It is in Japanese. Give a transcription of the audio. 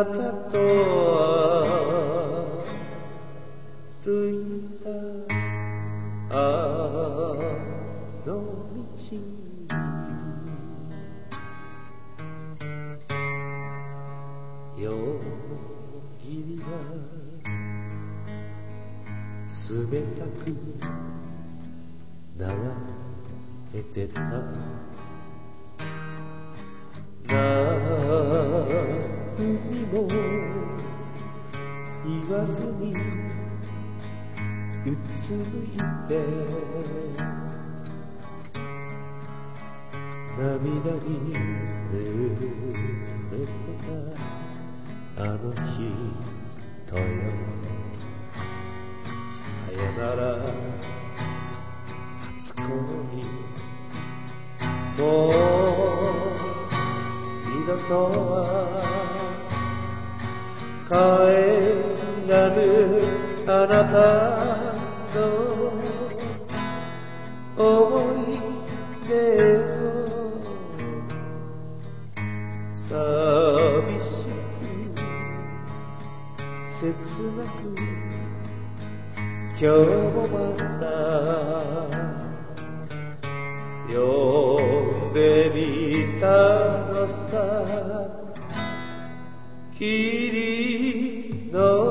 なたと歩いたあの道夜霧が冷たく流れてた何も言わずにうつむいて涙に濡れてたあの人よさよなら初恋もう二度とは帰らぬあなたの思い出を寂しく切なく今日もまた呼んでみたのさ霧の